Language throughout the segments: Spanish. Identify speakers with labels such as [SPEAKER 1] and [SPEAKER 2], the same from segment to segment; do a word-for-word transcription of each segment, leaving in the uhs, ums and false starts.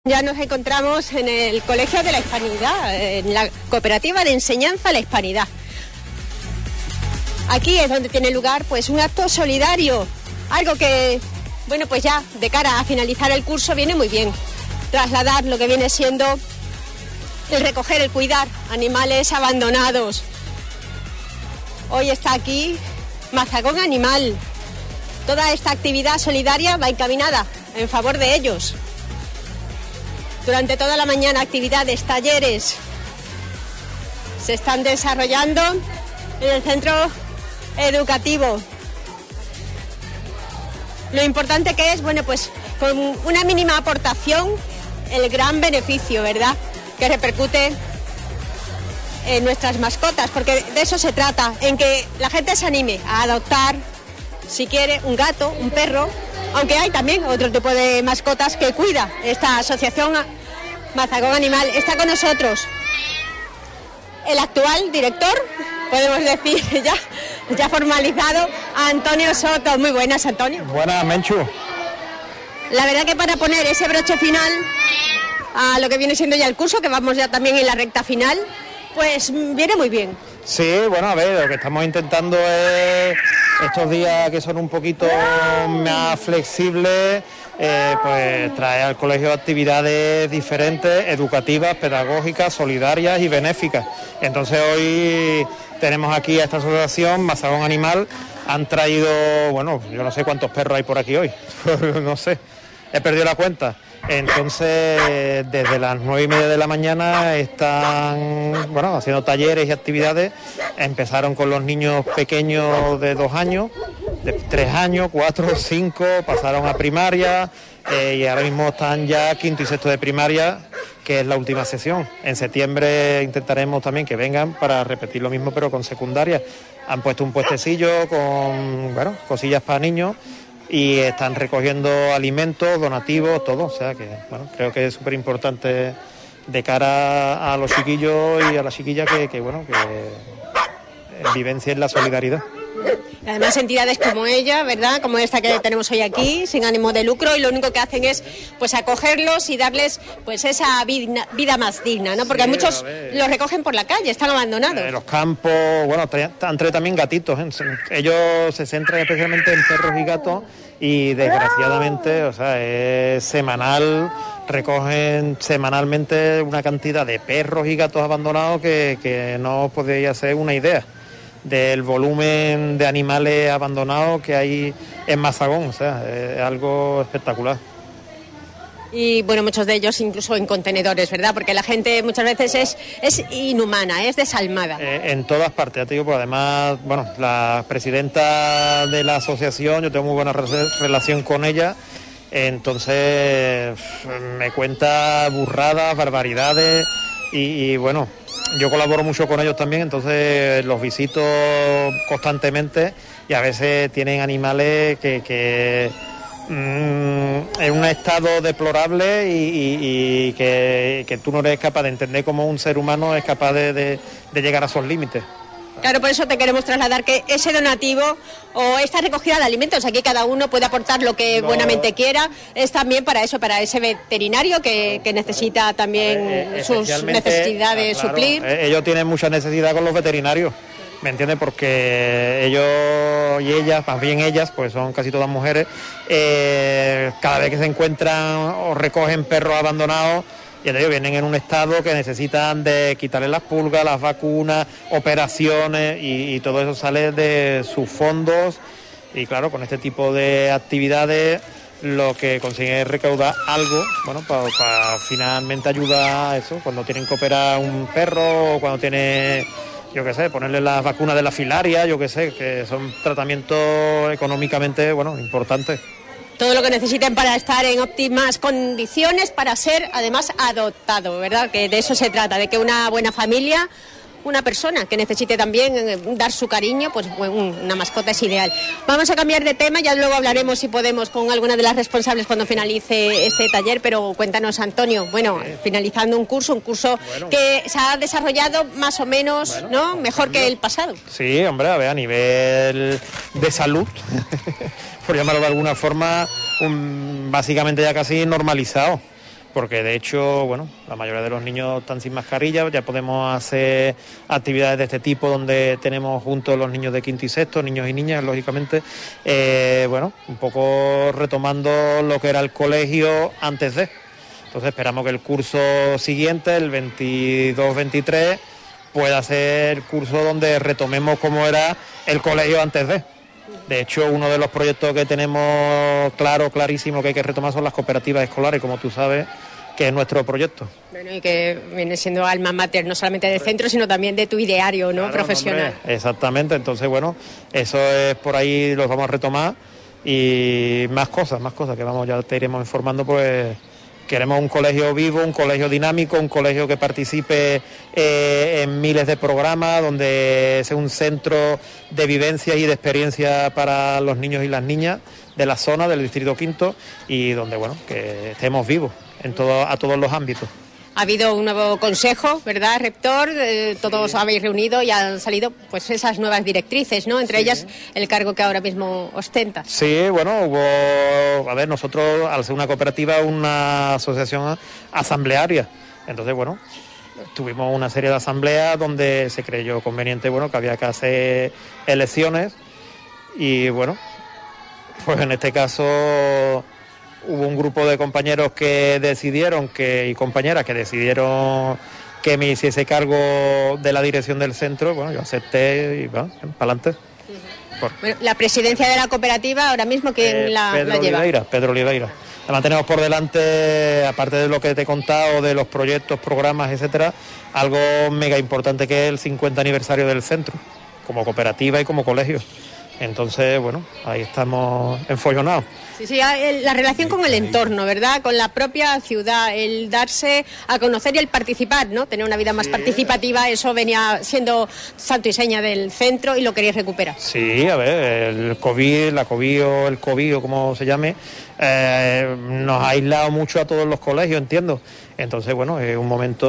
[SPEAKER 1] Ya nos encontramos en el Colegio de la Hispanidad, en la Cooperativa de Enseñanza a la Hispanidad. Aquí es donde tiene lugar pues un acto solidario, algo que, bueno, pues ya de cara a finalizar el curso viene muy bien. Trasladar lo que viene siendo el recoger, el cuidar animales abandonados. Hoy está aquí Mazagón Animal. Toda esta actividad solidaria va encaminada en favor de ellos. Durante toda la mañana actividades, talleres se están desarrollando en el centro educativo. Lo importante que es, bueno, pues con una mínima aportación, el gran beneficio, ¿verdad?, que repercute en nuestras mascotas, porque de eso se trata, en que la gente se anime a adoptar, si quiere, un gato, un perro, aunque hay también otro tipo de mascotas que cuida esta asociación Mazagón Animal. Está con nosotros el actual director, podemos decir ya, ya formalizado, Antonio Soto. Muy buenas, Antonio.
[SPEAKER 2] Buenas, Menchu.
[SPEAKER 1] La verdad que para poner ese broche final a lo que viene siendo ya el curso, que vamos ya también en la recta final, pues viene muy bien.
[SPEAKER 2] Sí, bueno, a ver, lo que estamos intentando es estos días que son un poquito más flexibles, eh, pues traer al colegio actividades diferentes, educativas, pedagógicas, solidarias y benéficas. Entonces hoy tenemos aquí a esta asociación Mazagón Animal. Han traído, bueno, yo no sé cuántos perros hay por aquí hoy, no sé, he perdido la cuenta. Entonces, desde las nueve y media de la mañana están, bueno, haciendo talleres y actividades. Empezaron con los niños pequeños de dos años, de tres años, cuatro, cinco, pasaron a primaria eh, y ahora mismo están ya quinto y sexto de primaria, que es la última sesión. En septiembre intentaremos también que vengan para repetir lo mismo, pero con secundaria. Han puesto un puestecillo con, bueno, cosillas para niños, y están recogiendo alimentos, donativos, todo. O sea que, bueno, creo que es súper importante de cara a los chiquillos y a las chiquillas que, que bueno, que vivencien la solidaridad.
[SPEAKER 1] Además, entidades como ella, ¿verdad?, como esta que tenemos hoy aquí, sin ánimo de lucro, y lo único que hacen es pues acogerlos y darles pues esa vida, vida más digna, ¿no? Porque sí, muchos los recogen por la calle, están abandonados. En
[SPEAKER 2] eh, los campos, bueno, traen, han traído también gatitos, ¿eh? Ellos se centran especialmente en perros y gatos y desgraciadamente, o sea, es semanal, recogen semanalmente una cantidad de perros y gatos abandonados que, que no os podéis hacer una idea del volumen de animales abandonados que hay en Mazagón. O sea, es algo espectacular.
[SPEAKER 1] Y bueno, muchos de ellos incluso en contenedores, ¿verdad? Porque la gente muchas veces es, es inhumana, es desalmada.
[SPEAKER 2] Eh, en todas partes, ya te digo, pues además, bueno, la presidenta de la asociación, yo tengo muy buena re- relación con ella, entonces me cuenta burradas, barbaridades y, y bueno, yo colaboro mucho con ellos también, entonces los visito constantemente y a veces tienen animales que, que mmm, en un estado deplorable y, y, y que, que tú no eres capaz de entender cómo un ser humano es capaz de, de, de llegar a esos límites.
[SPEAKER 1] Claro, por eso te queremos trasladar que ese donativo o esta recogida de alimentos, aquí cada uno puede aportar lo que no. buenamente quiera, es también para eso, para ese veterinario que, que necesita también eh, sus necesidades
[SPEAKER 2] claro,
[SPEAKER 1] suplir.
[SPEAKER 2] Ellos tienen mucha necesidad con los veterinarios, ¿me entiendes? Porque ellos y ellas, más bien ellas, pues son casi todas mujeres, eh, cada vez que se encuentran o recogen perros abandonados, ya te digo, vienen en un estado que necesitan de quitarle las pulgas, las vacunas, operaciones y, y todo eso sale de sus fondos y claro, con este tipo de actividades lo que consiguen es recaudar algo, bueno, para pa finalmente ayudar a eso, cuando tienen que operar un perro o cuando tiene, yo qué sé, ponerle las vacunas de la filaria, yo qué sé, que son tratamientos económicamente, bueno, importantes.
[SPEAKER 1] Todo lo que necesiten para estar en óptimas condiciones, para ser además adoptado, ¿verdad? Que de eso se trata, de que una buena familia, una persona que necesite también dar su cariño, pues una mascota es ideal. Vamos a cambiar de tema, ya luego hablaremos si podemos con alguna de las responsables cuando finalice este taller, pero cuéntanos, Antonio, bueno, finalizando un curso, un curso bueno, que se ha desarrollado más o menos, bueno, ¿no?, mejor que el pasado.
[SPEAKER 2] Sí, hombre, a ver, a nivel de salud, por llamarlo de alguna forma, un, básicamente ya casi normalizado. porque de hecho, bueno, la mayoría de los niños están sin mascarilla, ya podemos hacer actividades de este tipo donde tenemos juntos los niños de quinto y sexto, niños y niñas, lógicamente, eh, bueno, un poco retomando lo que era el colegio antes de. Entonces esperamos que el curso siguiente, el veintidós veintitrés, pueda ser el curso donde retomemos cómo era el colegio antes de. De hecho, uno de los proyectos que tenemos claro, clarísimo que hay que retomar son las cooperativas escolares, como tú sabes, que es nuestro proyecto.
[SPEAKER 1] Bueno, y que viene siendo alma mater, no solamente del centro, sino también de tu ideario, ¿no? Claro, profesional.
[SPEAKER 2] Hombre, exactamente, entonces, bueno, eso es por ahí, los vamos a retomar y más cosas, más cosas que vamos, ya te iremos informando, pues... Queremos un colegio vivo, un colegio dinámico, un colegio que participe eh, en miles de programas, donde sea un centro de vivencias y de experiencia para los niños y las niñas de la zona, del distrito quinto, y donde, bueno, que estemos vivos en todo, a todos los ámbitos.
[SPEAKER 1] Ha habido un nuevo consejo, ¿verdad, rector? Eh, todos sí. Habéis reunido y han salido pues esas nuevas directrices, ¿no? Entre sí. ellas el cargo que ahora mismo ostenta.
[SPEAKER 2] Sí, bueno, hubo, a ver, nosotros al ser una cooperativa, una asociación asamblearia, entonces, bueno, tuvimos una serie de asambleas donde se creyó conveniente, bueno, que había que hacer elecciones y, bueno, pues en este caso... Hubo un grupo de compañeros que decidieron, que y compañeras que decidieron que me hiciese cargo de la dirección del centro. Bueno, yo acepté y va, para adelante.
[SPEAKER 1] Por... Bueno, la presidencia de la cooperativa, ahora mismo, ¿quién eh, la,
[SPEAKER 2] Pedro
[SPEAKER 1] la lleva?
[SPEAKER 2] Oliveira, Pedro Oliveira. Además tenemos por delante, aparte de lo que te he contado, de los proyectos, programas, etcétera, algo mega importante que es el cincuenta aniversario del centro, como cooperativa y como colegio. Entonces, bueno, ahí estamos enfollonados.
[SPEAKER 1] Sí, sí, la relación con el entorno, ¿verdad? Con la propia ciudad, el darse a conocer y el participar, ¿no? Tener una vida más sí. participativa, eso venía siendo santo y seña del centro y lo queréis recuperar.
[SPEAKER 2] Sí, a ver, el COVID, la COVID o el COVID o como se llame, eh, nos ha aislado mucho a todos los colegios, entiendo. Entonces, bueno, es un momento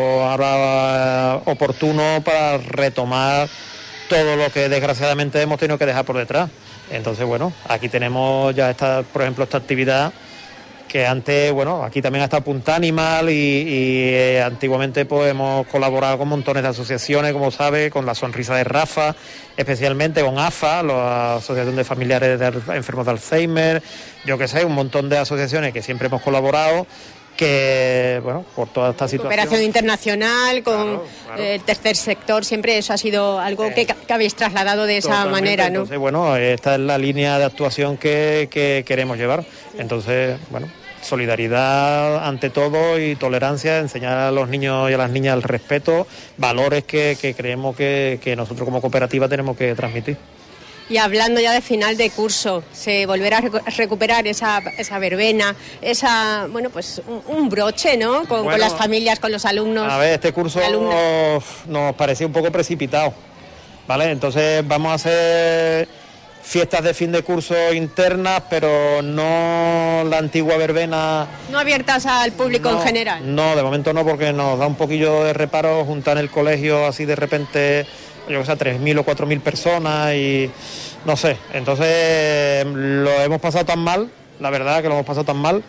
[SPEAKER 2] ahora oportuno para retomar todo lo que desgraciadamente hemos tenido que dejar por detrás. Entonces, bueno, aquí tenemos ya esta, por ejemplo, esta actividad que antes, bueno, aquí también ha estado Punta Animal y, y eh, antiguamente pues hemos colaborado con montones de asociaciones, como sabe, con la Sonrisa de Rafa, especialmente con A F A, la Asociación de Familiares de Enfermos de Alzheimer, yo qué sé, un montón de asociaciones que siempre hemos colaborado, que, bueno, por toda esta situación...
[SPEAKER 1] Cooperación internacional, con claro, claro. el tercer sector, siempre eso ha sido algo eh, que, que habéis trasladado de esa manera, ¿no?
[SPEAKER 2] Entonces, bueno, esta es la línea de actuación que, que queremos llevar. Entonces, bueno, solidaridad ante todo y tolerancia, enseñar a los niños y a las niñas el respeto, valores que, que creemos que, que nosotros como cooperativa tenemos que transmitir.
[SPEAKER 1] Y hablando ya de final de curso, se volverá a recu- recuperar esa, esa verbena, esa, bueno, pues un, un broche, ¿no? Con, bueno, con las familias, con los alumnos.
[SPEAKER 2] A ver, este curso nos, nos parecía un poco precipitado, ¿vale? Entonces vamos a hacer fiestas de fin de curso internas, pero no la antigua verbena.
[SPEAKER 1] No abiertas al público
[SPEAKER 2] no,
[SPEAKER 1] en general.
[SPEAKER 2] No, de momento no, porque nos da un poquillo de reparo juntar en el colegio así de repente, yo que sé, tres mil o cuatro mil personas y no sé. Entonces lo hemos pasado tan mal, la verdad que lo hemos pasado tan mal,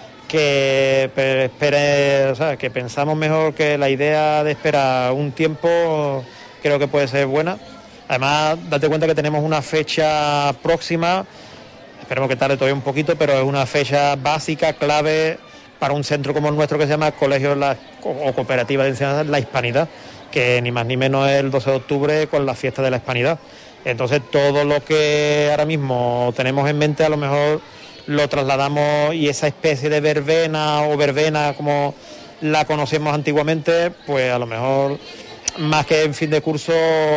[SPEAKER 2] que, espere, o sea, que pensamos mejor que la idea de esperar un tiempo creo que puede ser buena. Además, date cuenta que tenemos una fecha próxima, esperemos que tarde todavía un poquito, pero es una fecha básica, clave para un centro como el nuestro que se llama Colegio la, o Cooperativa de Enseñanza La Hispanidad, que ni más ni menos es el doce de octubre con la fiesta de la Hispanidad. Entonces todo lo que ahora mismo tenemos en mente a lo mejor lo trasladamos y esa especie de verbena o verbena como la conocemos antiguamente, pues a lo mejor más que en fin de curso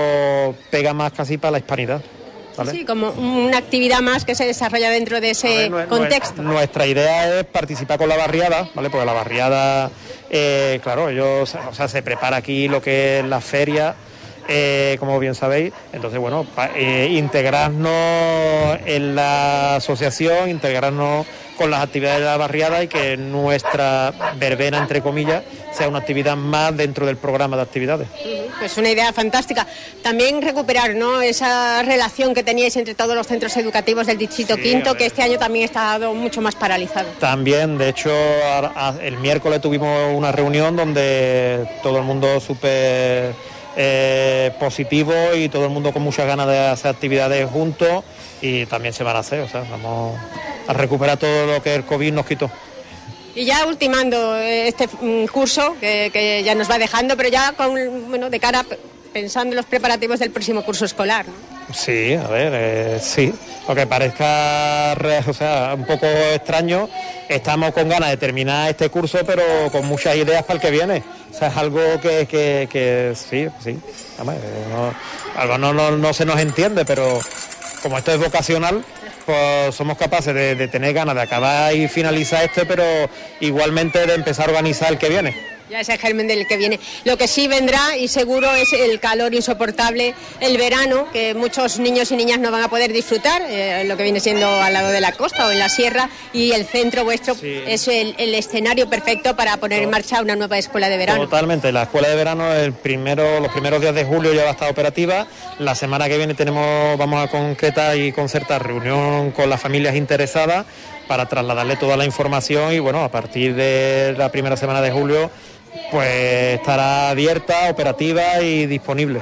[SPEAKER 2] pega más casi para la Hispanidad. ¿Vale?
[SPEAKER 1] Sí, como una actividad más que se desarrolla dentro de ese ver, contexto.
[SPEAKER 2] Nuestra idea es participar con la barriada, ¿vale? Porque la barriada, eh, claro, ellos, o sea, se prepara aquí lo que es la feria, eh, como bien sabéis. Entonces, bueno, pa, eh, integrarnos en la asociación, integrarnos con las actividades de la barriada y que nuestra verbena, entre comillas, sea una actividad más dentro del programa de actividades.
[SPEAKER 1] Uh-huh. pues una idea fantástica. También recuperar, ¿no?, esa relación que teníais entre todos los centros educativos del Distrito sí, Quinto, que este año también está mucho más paralizado.
[SPEAKER 2] También, de hecho, el miércoles tuvimos una reunión donde todo el mundo súper eh, positivo y todo el mundo con muchas ganas de hacer actividades juntos, y también se van a hacer, o sea, vamos a recuperar todo lo que el COVID nos quitó.
[SPEAKER 1] Y ya ultimando este curso, que, que ya nos va dejando, pero ya con, bueno, de cara, pensando en los preparativos del próximo curso escolar, ¿no?
[SPEAKER 2] Sí, a ver, eh, sí, aunque parezca, o sea, un poco extraño, estamos con ganas de terminar este curso, pero con muchas ideas para el que viene. O sea, es algo que, que, que sí, sí, además, no, algo no, no, no se nos entiende, pero como esto es vocacional, pues somos capaces de, de tener ganas de acabar y finalizar esto, pero igualmente de empezar a organizar el que viene.
[SPEAKER 1] Ya es el germen del que viene. Lo que sí vendrá, y seguro, es el calor insoportable, el verano, que muchos niños y niñas no van a poder disfrutar, eh, lo que viene siendo al lado de la costa o en la sierra, y el centro vuestro sí. es el, el escenario perfecto para poner en marcha una nueva escuela de verano.
[SPEAKER 2] Totalmente, la escuela de verano el primero, los primeros días de julio ya va a estar operativa. La semana que viene tenemos, vamos a concretar y concertar reunión con las familias interesadas para trasladarle toda la información, y bueno, a partir de la primera semana de julio pues estará abierta, operativa y disponible.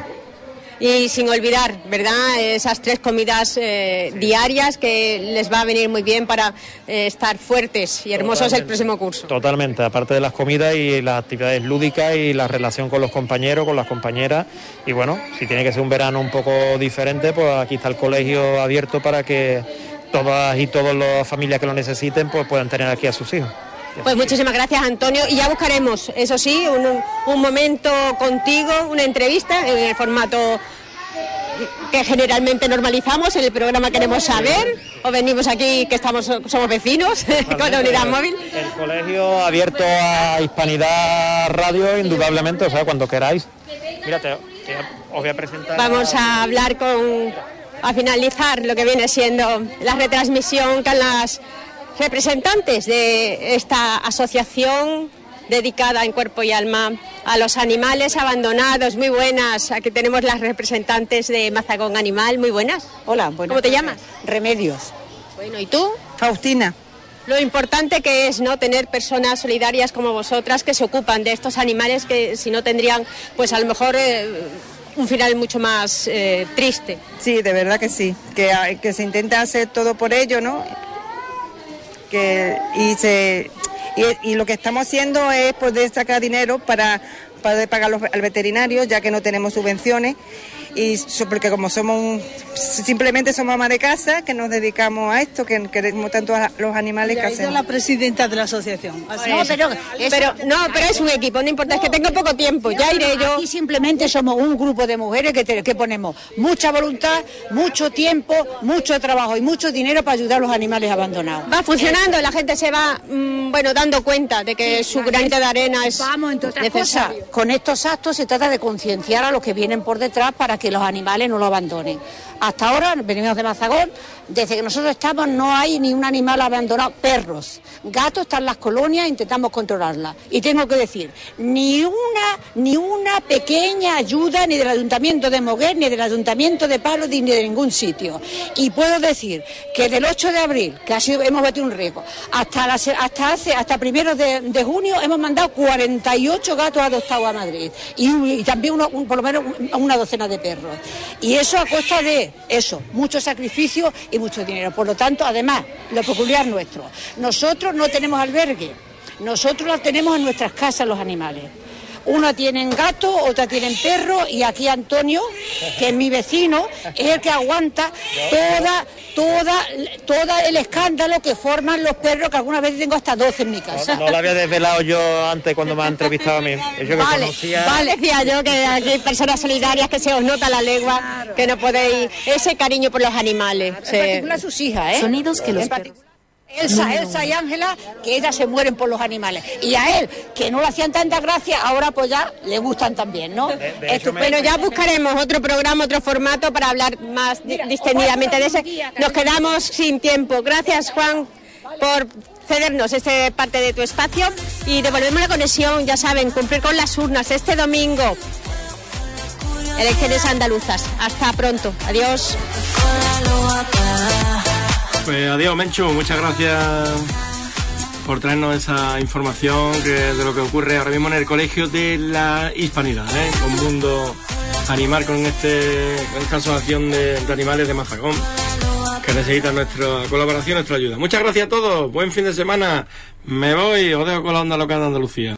[SPEAKER 1] Y sin olvidar, ¿verdad?, esas tres comidas eh, sí. diarias, que les va a venir muy bien para eh, estar fuertes y hermosos Totalmente. El próximo curso.
[SPEAKER 2] Totalmente, aparte de las comidas y las actividades lúdicas y la relación con los compañeros, con las compañeras. Y bueno, si tiene que ser un verano un poco diferente, pues aquí está el colegio abierto para que todas y todas las familias que lo necesiten pues puedan tener aquí a sus hijos.
[SPEAKER 1] Pues muchísimas gracias, Antonio, y ya buscaremos, eso sí, un, un momento contigo, una entrevista en el formato que generalmente normalizamos en el programa Queremos Saber, o venimos aquí que estamos somos vecinos con la unidad móvil.
[SPEAKER 2] El colegio abierto a Hispanidad Radio, indudablemente, o sea, cuando queráis. Mírate, os voy a presentar.
[SPEAKER 1] Vamos a hablar con, a finalizar lo que viene siendo la retransmisión con las representantes de esta asociación dedicada en cuerpo y alma a los animales abandonados. Muy buenas, aquí tenemos las representantes de Mazagón Animal. Muy buenas.
[SPEAKER 3] Hola, buenas.
[SPEAKER 1] ¿Cómo te llamas?
[SPEAKER 3] Remedios.
[SPEAKER 1] Bueno, ¿y tú?
[SPEAKER 3] Faustina.
[SPEAKER 1] Lo importante que es, ¿no?, tener personas solidarias como vosotras que se ocupan de estos animales que si no tendrían, pues a lo mejor eh, un final mucho más eh, triste.
[SPEAKER 3] Sí, de verdad que sí, que, que se intenta hacer todo por ello, ¿no? Que, y, se, y, y lo que estamos haciendo es poder sacar dinero para, para pagar los, al veterinario, ya que no tenemos subvenciones, y porque como somos un, simplemente somos amas de casa, que nos dedicamos a esto, que queremos tanto a los animales que hacemos.
[SPEAKER 4] Yo soy la presidenta de la asociación.
[SPEAKER 1] No, pero, pero, no, pero es un equipo, no importa, es que tengo poco tiempo, ya iré yo.
[SPEAKER 4] Aquí simplemente somos un grupo de mujeres que, te, que ponemos mucha voluntad, mucho tiempo, mucho trabajo y mucho dinero para ayudar a los animales abandonados.
[SPEAKER 1] Va funcionando, la gente se va, mmm, bueno, dando cuenta de que sí, su granito de arena es
[SPEAKER 4] Vamos, entre otras
[SPEAKER 1] necesario.
[SPEAKER 4] Cosas, con estos actos se trata de concienciar a los que vienen por detrás para que los animales no lo abandonen. Hasta ahora, venimos de Mazagón, desde que nosotros estamos no hay ni un animal abandonado. Perros, gatos están en las colonias, intentamos controlarlas. Y tengo que decir, ni una, ni una pequeña ayuda ni del Ayuntamiento de Moguer, ni del Ayuntamiento de Palo, ni de ningún sitio. Y puedo decir que del ocho de abril, que ha sido, hemos batido un récord, hasta, la, hasta, hace, hasta primeros de, de junio hemos mandado cuarenta y ocho gatos adoptados a Madrid. Y, y también uno, un, por lo menos una docena de perros. Y eso a costa de eso, mucho sacrificio y mucho dinero. Por lo tanto, además, lo peculiar nuestro, nosotros no tenemos albergue, nosotros los tenemos en nuestras casas los animales. Una tienen gato, otra tienen perro, y aquí Antonio, que es mi vecino, es el que aguanta toda, toda, todo el escándalo que forman los perros, que algunas veces tengo hasta doce en mi casa.
[SPEAKER 2] No, no lo había desvelado yo antes cuando me ha entrevistado a mí. Yo que
[SPEAKER 1] vale,
[SPEAKER 2] conocía...
[SPEAKER 1] vale, decía yo que aquí hay personas solidarias que se os nota la lengua, claro, que no podéis, ese cariño por los animales.
[SPEAKER 4] En particular sus hijas, ¿eh?
[SPEAKER 5] Sonidos que los perros...
[SPEAKER 4] Elsa, Elsa y Ángela, que ellas se mueren por los animales. Y a él, que no le hacían tanta gracia, ahora pues ya le gustan también, ¿no?
[SPEAKER 2] De, de hecho,
[SPEAKER 1] bueno, ya buscaremos otro programa, otro formato para hablar más Mira, distendidamente de ese. Nos quedamos sin tiempo. Gracias, Juan, por cedernos esta parte de tu espacio y devolvemos la conexión, ya saben, cumplir con las urnas este domingo. elecciones andaluzas. Hasta pronto, adiós.
[SPEAKER 5] Pues adiós, Menchu, muchas gracias por traernos esa información que de lo que ocurre ahora mismo en el Colegio de la Hispanidad, ¿eh? Con Mundo Animal, con este con esta asociación de, de animales de Mazagón, que necesita nuestra colaboración, nuestra ayuda. Muchas gracias a todos, buen fin de semana. Me voy, os dejo con la onda local de Andalucía.